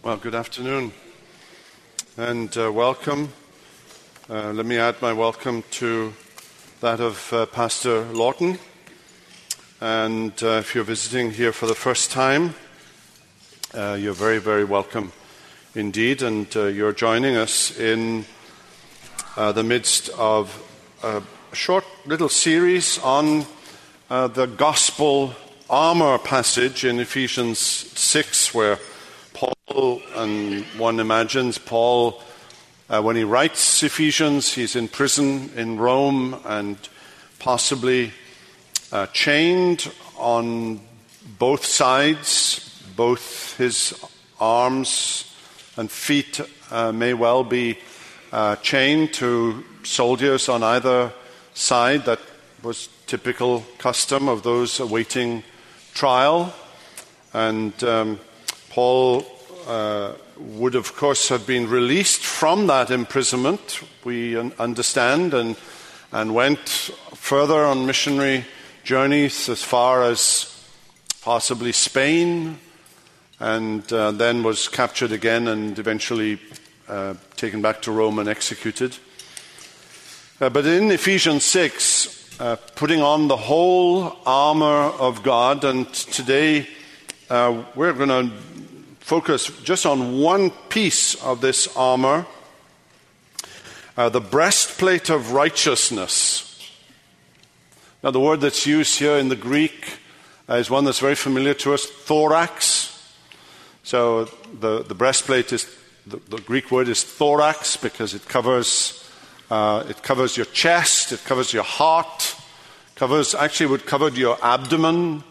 Well, good afternoon and welcome. Let me add my welcome to that of Pastor Lawton. And if you're visiting here for the first time, you're very, very welcome indeed. And you're joining us in the midst of a short little series on the gospel armor passage in Ephesians 6, where Paul, and one imagines Paul, when he writes Ephesians, he's in prison in Rome and possibly chained on both sides. Both his arms and feet may well be chained to soldiers on either side. That was typical custom of those awaiting trial. And Paul would, of course, have been released from that imprisonment, we understand, and went further on missionary journeys as far as possibly Spain, and then was captured again and eventually taken back to Rome and executed. But in Ephesians 6, putting on the whole armor of God, and today we're going to focus just on one piece of this armor, the breastplate of righteousness. Now, the word that's used here in the Greek is one that's very familiar to us, thorax. So the breastplate is, the Greek word is thorax because it covers your chest, it covers your heart, would cover your abdomen.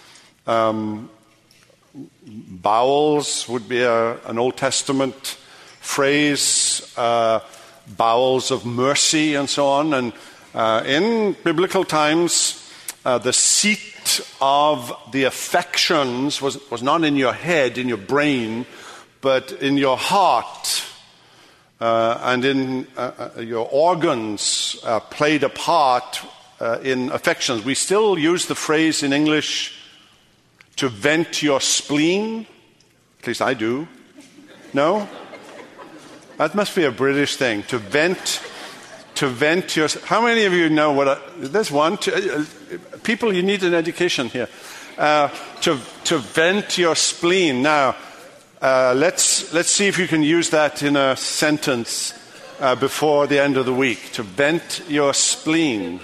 Bowels would be an Old Testament phrase, bowels of mercy and so on. And in biblical times, the seat of the affections was not in your head, in your brain, but in your heart. And in your organs played a part in affections. We still use the phrase in English, to vent your spleen. At least I do. No? That must be a British thing. To vent your... How many of you know what... There's one. People, you need an education here. To vent your spleen. Now, let's see if you can use that in a sentence before the end of the week. To vent your spleen.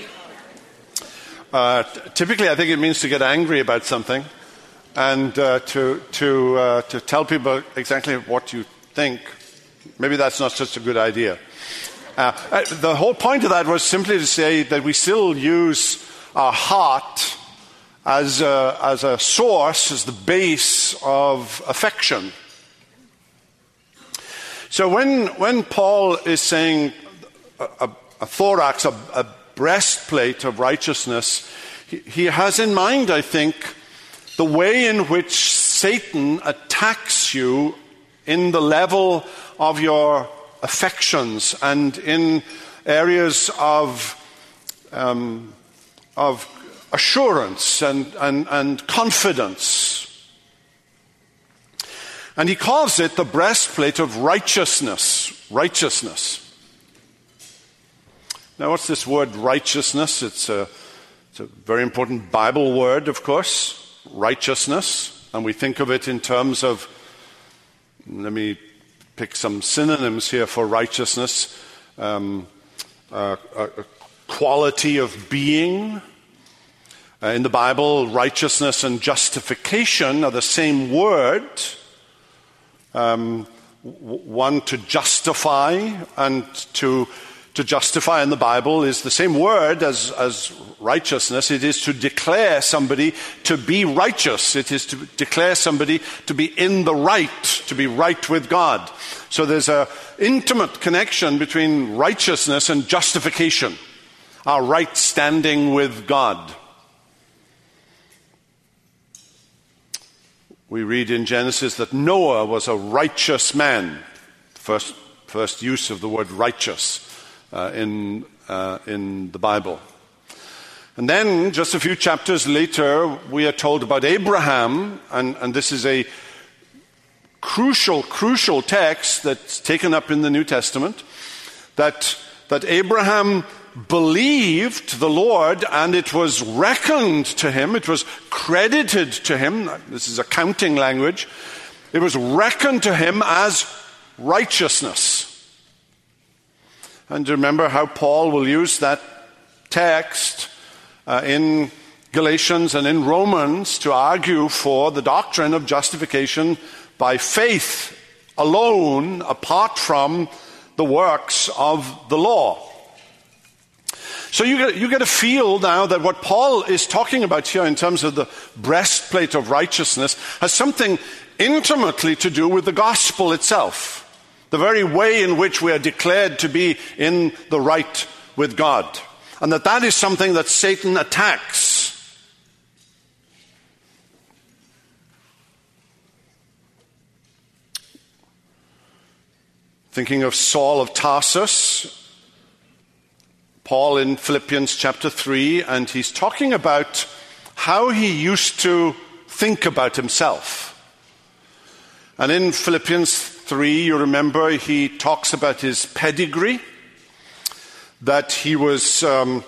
Typically, I think it means to get angry about something and to tell people exactly what you think. Maybe that's not such a good idea. The whole point of that was simply to say that we still use our heart as a source, as the base of affection. So when Paul is saying a thorax, a breastplate of righteousness, he has in mind, I think, the way in which Satan attacks you in the level of your affections and in areas of assurance and confidence. And he calls it the breastplate of righteousness. Righteousness. Now, what's this word righteousness? It's a very important Bible word, of course, righteousness. And we think of it in terms of, let me pick some synonyms here for righteousness. A quality of being. In the Bible, righteousness and justification are the same word. One to justify, and to justify in the Bible is the same word as righteousness. It is to declare somebody to be righteous. It is to declare somebody to be in the right, to be right with God. So there's an intimate connection between righteousness and justification, our right standing with God. We read in Genesis that Noah was a righteous man. First use of the word righteous in the Bible. And then, just a few chapters later, we are told about Abraham, and this is a crucial text that's taken up in the New Testament, that Abraham believed the Lord and it was reckoned to him, it was credited to him, this is accounting language, it was reckoned to him as righteousness. And remember how Paul will use that text in Galatians and in Romans to argue for the doctrine of justification by faith alone, apart from the works of the law. So you get a feel now that what Paul is talking about here in terms of the breastplate of righteousness has something intimately to do with the gospel itself. The very way in which we are declared to be in the right with God. And that is something that Satan attacks. Thinking of Saul of Tarsus, Paul in Philippians chapter 3, and he's talking about how he used to think about himself. And in Philippians 3, you remember, he talks about his pedigree, that he was talks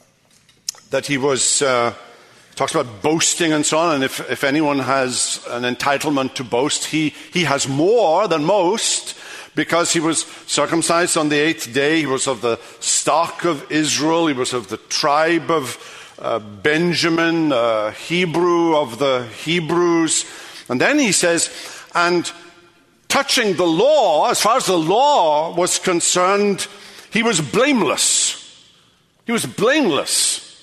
about boasting and so on, and if anyone has an entitlement to boast, he has more than most, because he was circumcised on the 8th day, he was of the stock of Israel, he was of the tribe of Benjamin, Hebrew of the Hebrews. And then he says, and touching the law, as far as the law was concerned, he was blameless. He was blameless.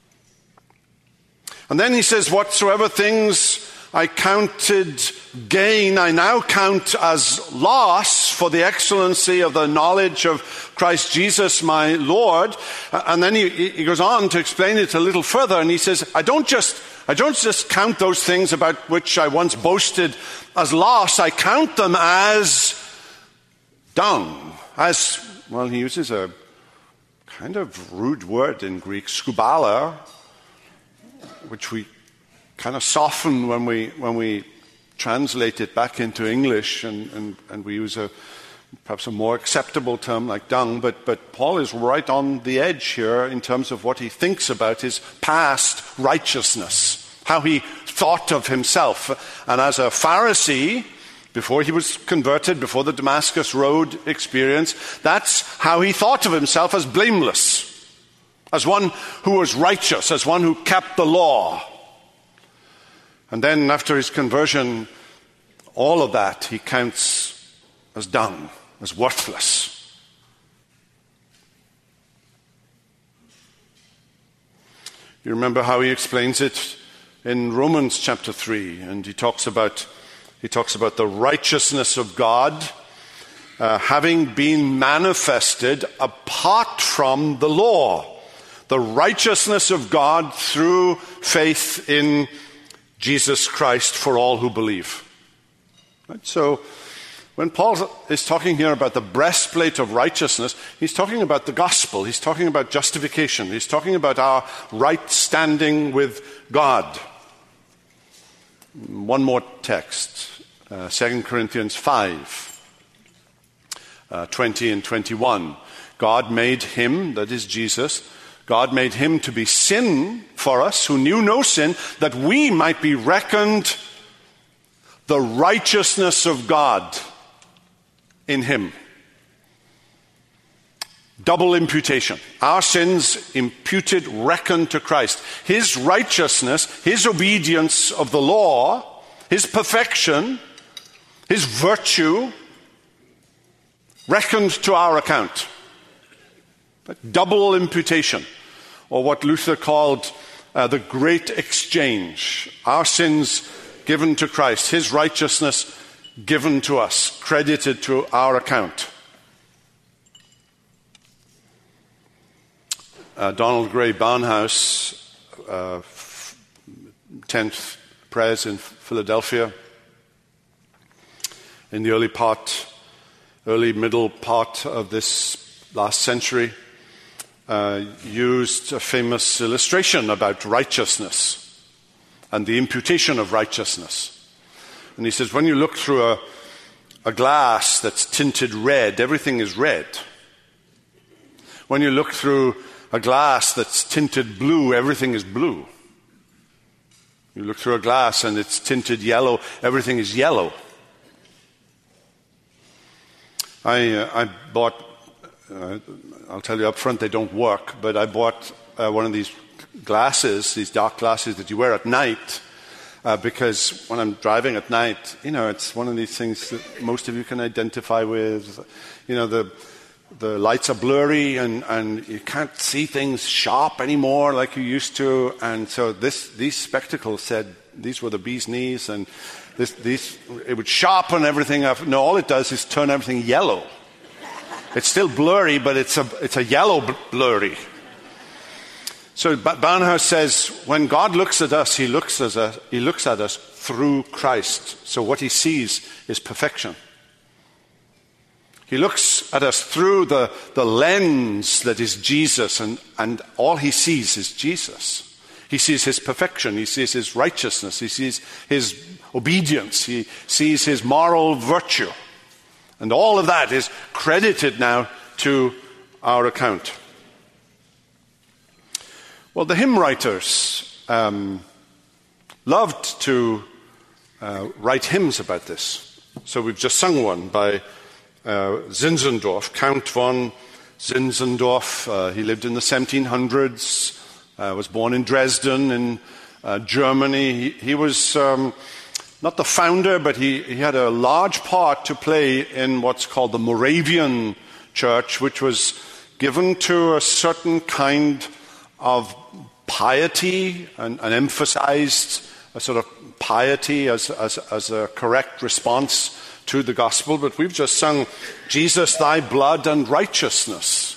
And then he says, whatsoever things I counted gain, I now count as loss for the excellency of the knowledge of Christ Jesus my Lord. And then he goes on to explain it a little further, and he says, I don't just count those things about which I once boasted as loss, I count them as dung. As, well, he uses a kind of rude word in Greek, skubala, which we kind of soften when we translate it back into English, and we use perhaps a more acceptable term like dung, but Paul is right on the edge here in terms of what he thinks about his past righteousness, how he thought of himself. And as a Pharisee, before he was converted, before the Damascus Road experience, that's how he thought of himself, as blameless, as one who was righteous, as one who kept the law. And then after his conversion, all of that he counts as dung, as worthless. You remember how he explains it in Romans chapter 3, and he talks about the righteousness of God having been manifested apart from the law. The righteousness of God through faith in Jesus Christ for all who believe. Right? So when Paul is talking here about the breastplate of righteousness, he's talking about the gospel. He's talking about justification. He's talking about our right standing with God. One more text, 2 Corinthians 5, 20 and 21. God made him, that is Jesus, God made him to be sin for us who knew no sin, that we might be reckoned the righteousness of God in him. Double imputation. Our sins imputed, reckoned to Christ. His righteousness, his obedience of the law, his perfection, his virtue, reckoned to our account. Double imputation, or what Luther called the great exchange. Our sins given to Christ, his righteousness given to us, credited to our account. Donald Gray Barnhouse, 10th Pres in Philadelphia, in the early middle part of this last century, used a famous illustration about righteousness and the imputation of righteousness. And he says, when you look through a glass that's tinted red, everything is red. When you look through a glass that's tinted blue, everything is blue. You look through a glass and it's tinted yellow, everything is yellow. I bought, I'll tell you up front, they don't work, but I bought one of these glasses, these dark glasses that you wear at night, because when I'm driving at night, it's one of these things that most of you can identify with. The lights are blurry and you can't see things sharp anymore like you used to. And so these spectacles said these were the bee's knees, and it would sharpen everything up. No, all it does is turn everything yellow. It's still blurry, but it's a yellow blurry. So Barnhouse says, when God looks at us, he looks at us through Christ. So what he sees is perfection. He looks at us through the lens that is Jesus, and all he sees is Jesus. He sees his perfection. He sees his righteousness. He sees his obedience. He sees his moral virtue. And all of that is credited now to our account. Well, the hymn writers loved to write hymns about this. So we've just sung one by Zinzendorf, Count von Zinzendorf. He lived in the 1700s, was born in Dresden in Germany. He was not the founder, but he had a large part to play in what's called the Moravian Church, which was given to a certain kind of piety and emphasized a sort of piety as a correct response to the gospel. But we've just sung, Jesus, thy blood and righteousness.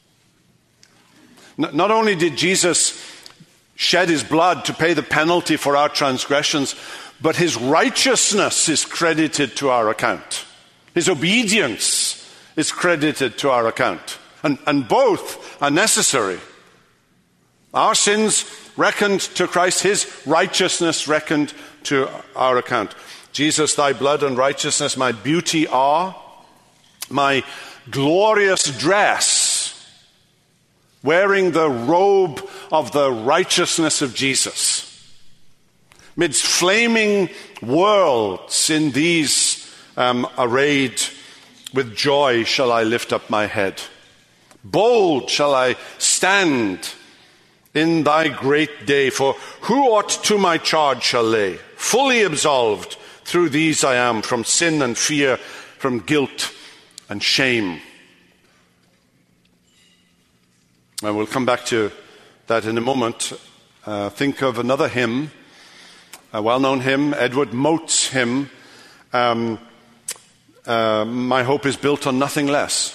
Not only did Jesus shed his blood to pay the penalty for our transgressions, but his righteousness is credited to our account. His obedience is credited to our account. And both are necessary. Our sins reckoned to Christ, his righteousness reckoned to our account. Jesus, thy blood and righteousness, my beauty are, my glorious dress, wearing the robe of the righteousness of Jesus. Midst flaming worlds, in these arrayed, with joy shall I lift up my head. Bold shall I stand in thy great day, for who aught to my charge shall lay? Fully absolved through these I am, from sin and fear, from guilt and shame. And we'll come back to that in a moment. Think of another hymn, a well-known hymn, Edward Mote's hymn, My Hope is Built on Nothing Less.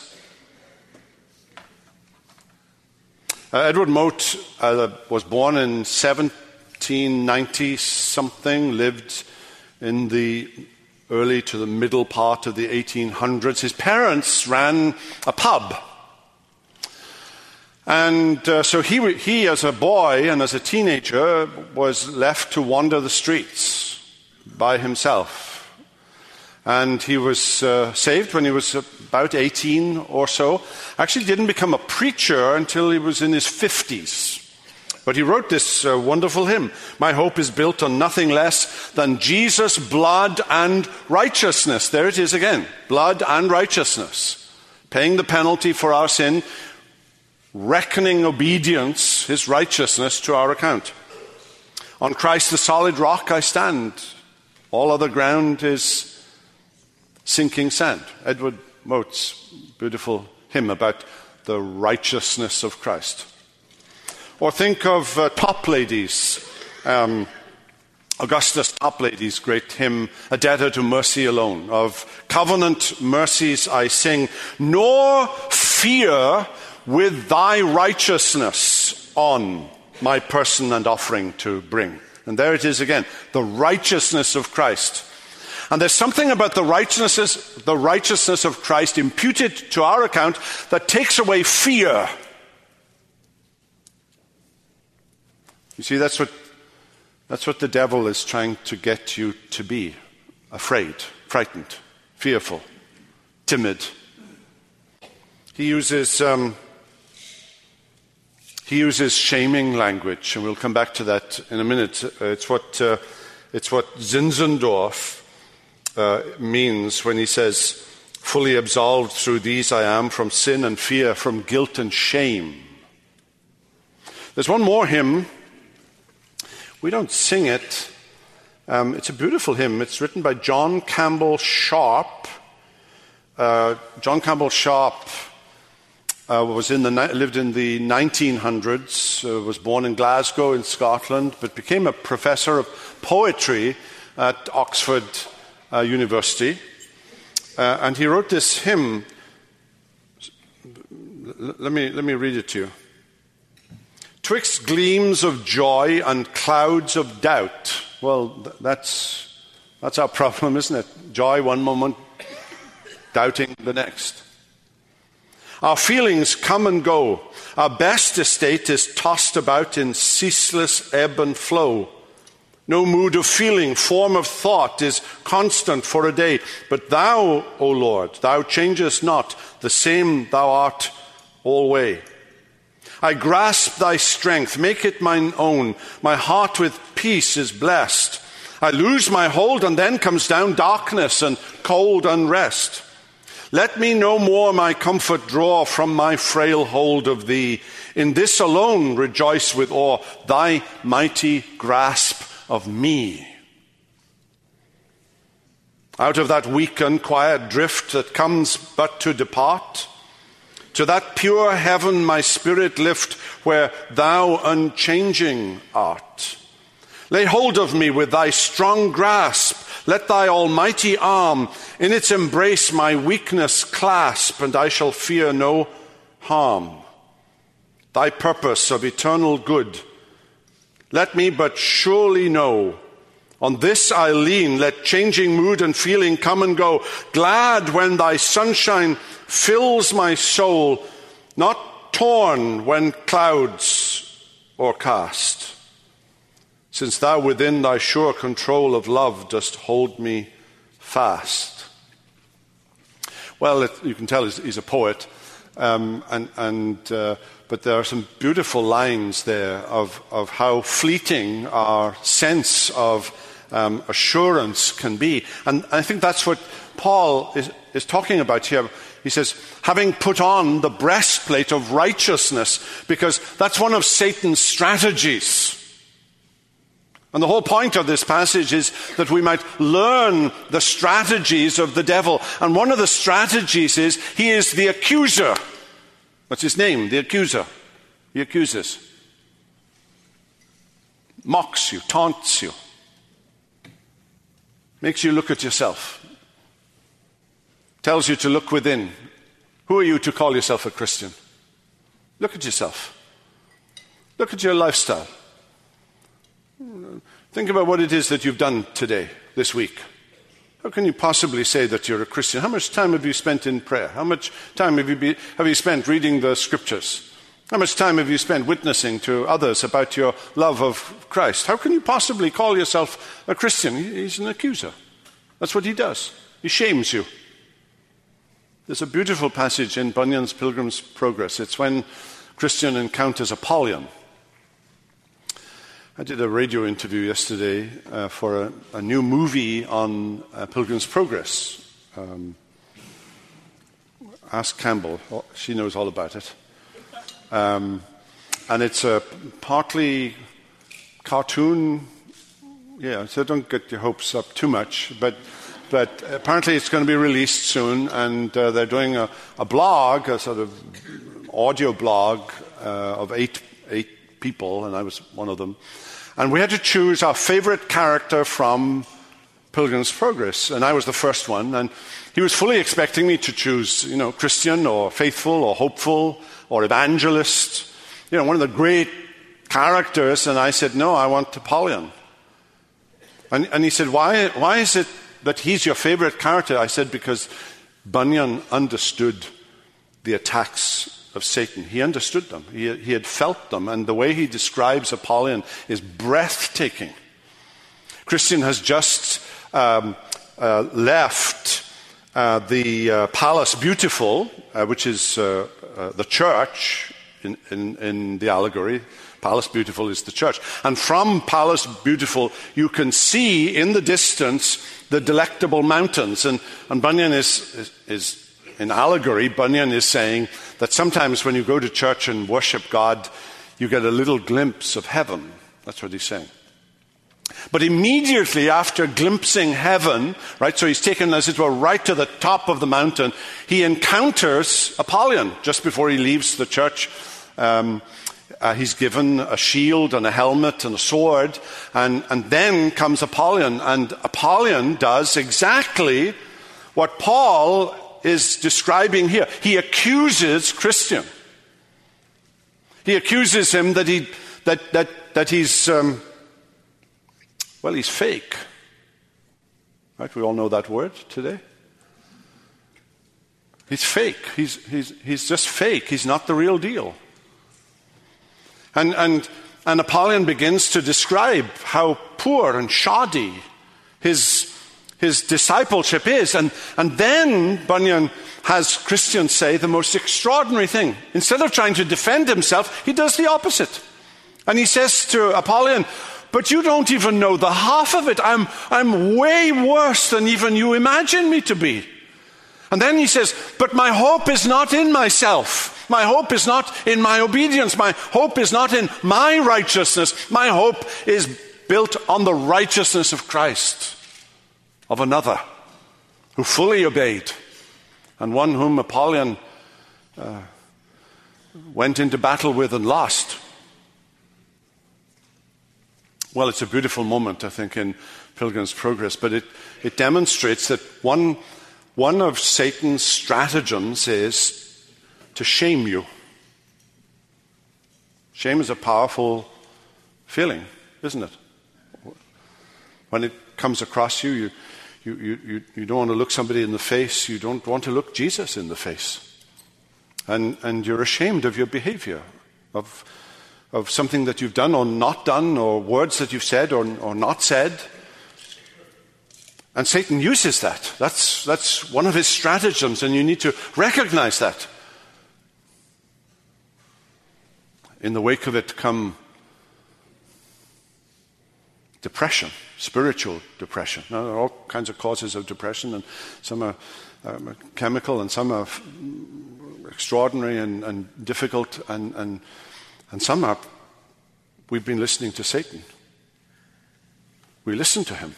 Edward Mote was born in 1790-something, lived in the early to the middle part of the 1800s. His parents ran a pub. And so he, as a boy and as a teenager, was left to wander the streets by himself. And he was saved when he was about 18 or so. Actually didn't become a preacher until he was in his 50s. But he wrote this wonderful hymn, My hope is built on nothing less than Jesus' blood and righteousness. There it is again, blood and righteousness. Paying the penalty for our sin, reckoning obedience, his righteousness, to our account. On Christ the solid rock I stand. All other ground is sinking sand. Edward Mote's beautiful hymn about the righteousness of Christ. Or think of Toplady's, Augustus Toplady's great hymn, A Debtor to Mercy Alone. Of covenant mercies I sing, nor fear with thy righteousness on my person and offering to bring. And there it is again, the righteousness of Christ. And there's something about the righteousness of Christ imputed to our account that takes away fear. You see, that's what the devil is trying to get you to be, afraid, frightened. fearful, timid. He uses shaming language, and we'll come back to that in a minute. It's what Zinzendorf means when he says, "Fully absolved through these I am from sin and fear, from guilt and shame." There's one more hymn. We don't sing it. It's a beautiful hymn. It's written by John Campbell Sharp. John Campbell Sharp lived in the 1900s, was born in Glasgow in Scotland, but became a professor of poetry at Oxford University. And he wrote this hymn. Let me read it to you. "Twixt gleams of joy and clouds of doubt." Well, that's our problem, isn't it? Joy one moment, doubting the next. "Our feelings come and go. Our best estate is tossed about in ceaseless ebb and flow. No mood of feeling, form of thought is constant for a day. But thou, O Lord, thou changest not, the same thou art alway. I grasp thy strength, make it mine own. My heart with peace is blessed. I lose my hold, and then comes down darkness and cold unrest. Let me no more my comfort draw from my frail hold of thee. In this alone rejoice with awe, thy mighty grasp of me. Out of that weak, unquiet drift that comes but to depart, to that pure heaven my spirit lift, where thou unchanging art. Lay hold of me with thy strong grasp. Let thy almighty arm in its embrace my weakness clasp, and I shall fear no harm. Thy purpose of eternal good, let me but surely know. On this I lean, let changing mood and feeling come and go. Glad when thy sunshine fills my soul, not torn when clouds o'ercast. Since thou within thy sure control of love dost hold me fast. Well, you can tell he's a poet, but there are some beautiful lines there of how fleeting our sense of assurance can be. And I think that's what Paul is talking about here. He says, having put on the breastplate of righteousness, because that's one of Satan's strategies. And the whole point of this passage is that we might learn the strategies of the devil. And one of the strategies is he is the accuser. What's his name? The accuser. He accuses. Mocks you, taunts you. Makes you look at yourself. Tells you to look within. Who are you to call yourself a Christian? Look at yourself. Look at your lifestyle. Think about what it is that you've done today, this week. How can you possibly say that you're a Christian? How much time have you spent in prayer? How much time have you spent reading the scriptures? How much time have you spent witnessing to others about your love of Christ? How can you possibly call yourself a Christian? He's an accuser. That's what he does. He shames you. There's a beautiful passage in Bunyan's Pilgrim's Progress. It's when Christian encounters Apollyon. I did a radio interview yesterday for a new movie on Pilgrim's Progress. Ask Campbell. She knows all about it. And it's a partly cartoon. Yeah, so don't get your hopes up too much. But apparently it's going to be released soon. And they're doing a blog, a sort of audio blog of eight people, and I was one of them. And we had to choose our favorite character from Pilgrim's Progress. And I was the first one. And he was fully expecting me to choose, Christian or faithful or hopeful or evangelist. One of the great characters. And I said, no, I want Apollyon. And he said, why is it that he's your favorite character? I said, because Bunyan understood the attacks of Satan. He understood them. He had felt them. And the way he describes Apollyon is breathtaking. Christian has just left the Palace Beautiful, which is the church in the allegory. Palace Beautiful is the church. And from Palace Beautiful, you can see in the distance the Delectable Mountains. And Bunyan is in allegory, Bunyan is saying that sometimes when you go to church and worship God, you get a little glimpse of heaven. That's what he's saying. But immediately after glimpsing heaven, right, so he's taken, as it were, right to the top of the mountain, he encounters Apollyon just before he leaves the church. He's given a shield and a helmet and a sword, and then comes Apollyon, and Apollyon does exactly what Paul is describing here. He accuses Christian. He accuses him that he's he's fake. Right? We all know that word today. He's fake. He's just fake. He's not the real deal. And Apollyon begins to describe how poor and shoddy his discipleship is. And then Bunyan has Christian say the most extraordinary thing. Instead of trying to defend himself, he does the opposite. And he says to Apollyon, but you don't even know the half of it. I'm way worse than even you imagine me to be. And then he says, but my hope is not in myself. My hope is not in my obedience. My hope is not in my righteousness. My hope is built on the righteousness of Christ, of another who fully obeyed, and one whom Apollyon went into battle with and lost. Well, it's a beautiful moment, I think, in Pilgrim's Progress, but it demonstrates that one of Satan's stratagems is to shame you. Shame is a powerful feeling, isn't it? When it comes across you, you don't want to look somebody in the face. You don't want to look Jesus in the face. And you're ashamed of your behavior, of something that you've done or not done, or words that you've said or not said. And Satan uses that. That's one of his stratagems, and you need to recognize that. In the wake of it come depression, spiritual depression. Now, there are all kinds of causes of depression, and some are chemical, and some are extraordinary and difficult, and some are, we've been listening to Satan. We listen to him.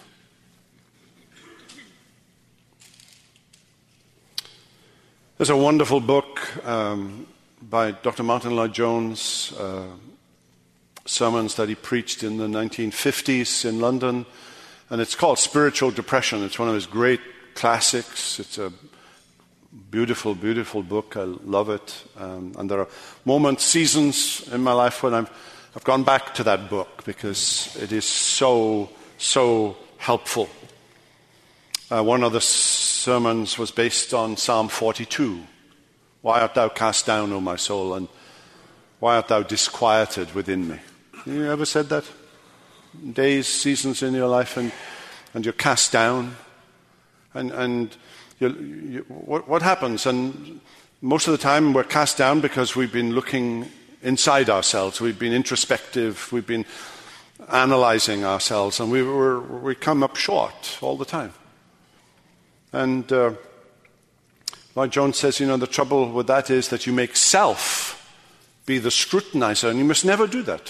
There's a wonderful book by Dr. Martin Lloyd-Jones, sermons that he preached in the 1950s in London, and it's called Spiritual Depression. It's one of his great classics. It's a beautiful, beautiful book. I love it. And there are moments, seasons in my life when I've gone back to that book because it is so, so helpful. One of the sermons was based on Psalm 42. Why art thou cast down, O my soul, and why art thou disquieted within me? You ever said that? Days, seasons in your life, and you're cast down, and what happens? And most of the time we're cast down because we've been looking inside ourselves. We've been introspective. We've been analyzing ourselves, and we come up short all the time. And Lloyd-Jones says, the trouble with that is that you make self be the scrutinizer, and you must never do that.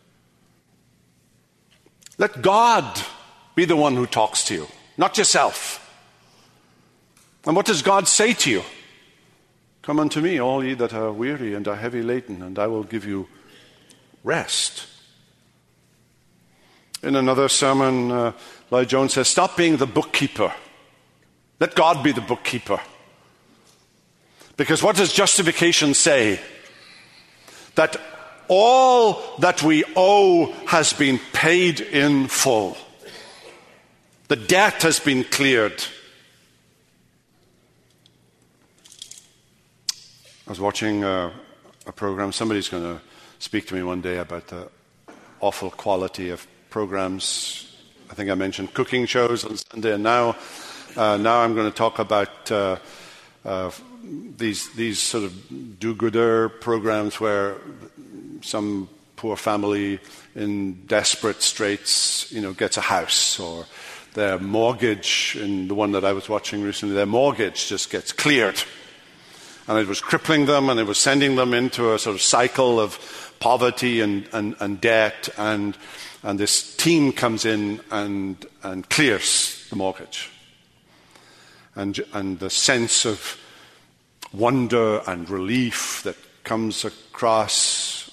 Let God be the one who talks to you, not yourself. And what does God say to you? Come unto me, all ye that are weary and are heavy laden, and I will give you rest. In another sermon, Lloyd-Jones says, stop being the bookkeeper. Let God be the bookkeeper. Because what does justification say? That all that we owe has been paid in full. The debt has been cleared. I was watching a program. Somebody's going to speak to me one day about the awful quality of programs. I think I mentioned cooking shows on Sunday, and now Now I'm going to talk about these sort of do-gooder programs where some poor family in desperate straits, gets a house, or their mortgage, in the one that I was watching recently, their mortgage just gets cleared. And it was crippling them, and it was sending them into a sort of cycle of poverty and debt, and this team comes in and clears the mortgage. And the sense of wonder and relief that comes across.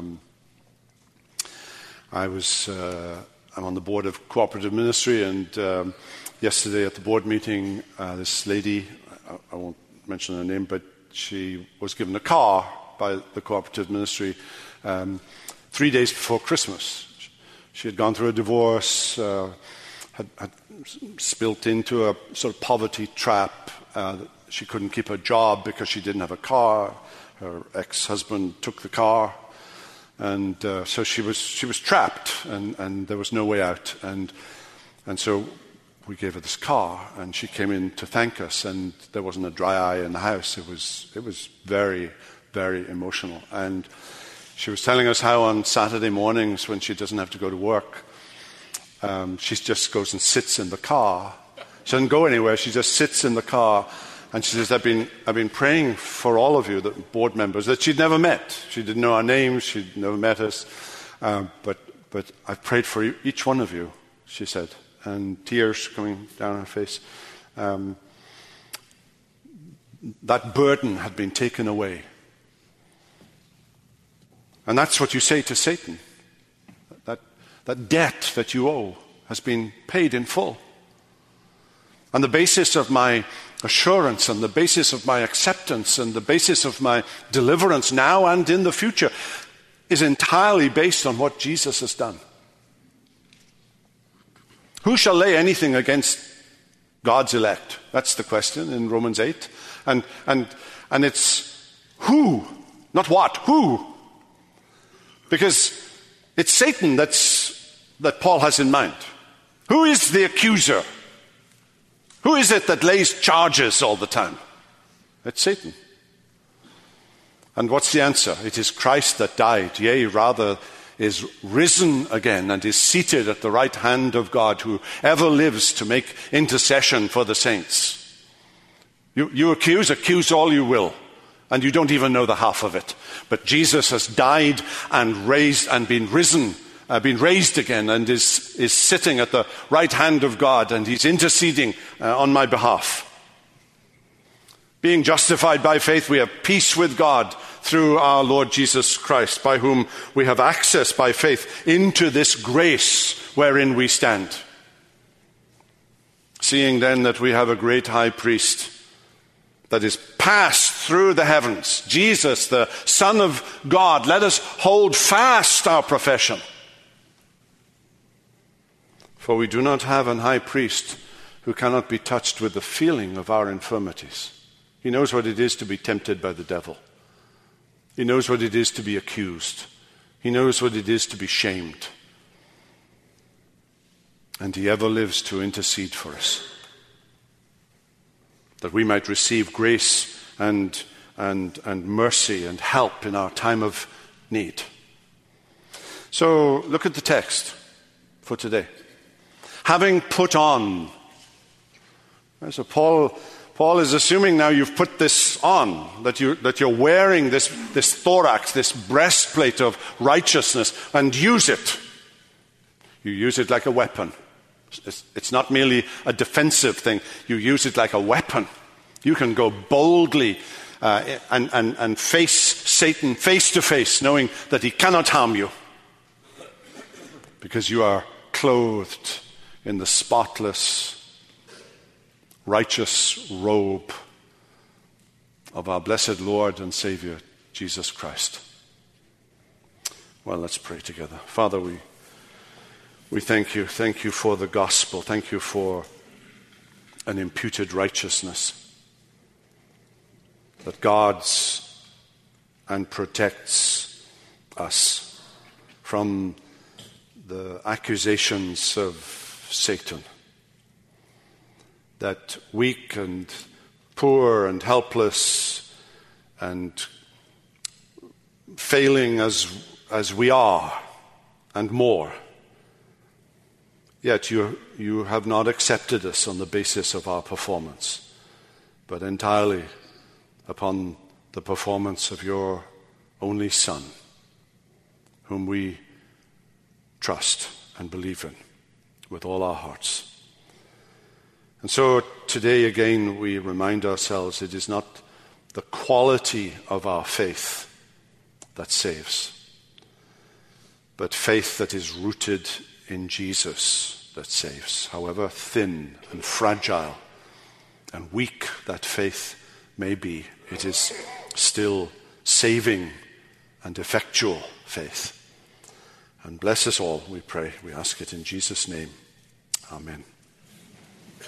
I'm on the board of cooperative ministry, and yesterday at the board meeting, this lady, I won't mention her name, but she was given a car by the cooperative ministry 3 days before Christmas. She had gone through a divorce, had spilt into a sort of poverty trap. She couldn't keep her job because she didn't have a car. Her ex-husband took the car. And so she was trapped, and there was no way out. And so we gave her this car, and she came in to thank us, and there wasn't a dry eye in the house. It was very, very emotional. And she was telling us how on Saturday mornings, when she doesn't have to go to work, she just goes and sits in the car. She doesn't go anywhere. She just sits in the car. And she says, I've been praying for all of you, the board members, that she'd never met. She didn't know our names. She'd never met us. But I've prayed for each one of you, she said. And tears coming down her face. That burden had been taken away. And that's what you say to Satan. That debt that you owe has been paid in full. And the basis of my assurance and the basis of my acceptance and the basis of my deliverance now and in the future is entirely based on what Jesus has done. Who shall lay anything against God's elect? That's the question in Romans 8. And it's who, not what, who. Because it's Satan that Paul has in mind. Who is the accuser? Who is it that lays charges all the time? It's Satan. And what's the answer? It is Christ that died, yea, rather is risen again and is seated at the right hand of God, who ever lives to make intercession for the saints. You accuse all you will, and you don't even know the half of it. But Jesus has died and raised and been raised again, and is sitting at the right hand of God, and he's interceding on my behalf. Being justified by faith, we have peace with God through our Lord Jesus Christ, by whom we have access by faith into this grace wherein we stand. Seeing then that we have a great high priest that is passed through the heavens, Jesus, the Son of God, let us hold fast our profession. For we do not have an high priest who cannot be touched with the feeling of our infirmities. He knows what it is to be tempted by the devil. He knows what it is to be accused. He knows what it is to be shamed. And he ever lives to intercede for us, that we might receive grace and mercy and help in our time of need. So look at the text for today. Having put on. So Paul is assuming now you've put this on, that you're wearing this thorax, this breastplate of righteousness, and use it. You use it like a weapon. It's not merely a defensive thing. You use it like a weapon. You can go boldly and face Satan face to face, knowing that he cannot harm you, because you are clothed in the spotless, righteous robe of our blessed Lord and Savior, Jesus Christ. Well, let's pray together. Father, we thank you. Thank you for the gospel. Thank you for an imputed righteousness that guards and protects us from the accusations of Satan, that weak and poor and helpless and failing as we are and more, yet you have not accepted us on the basis of our performance, but entirely upon the performance of your only Son, whom we trust and believe in with all our hearts. And so today again we remind ourselves it is not the quality of our faith that saves, but faith that is rooted in Jesus that saves. However thin and fragile and weak that faith may be, it is still saving and effectual faith. And bless us all, we pray. We ask it in Jesus' name. Amen.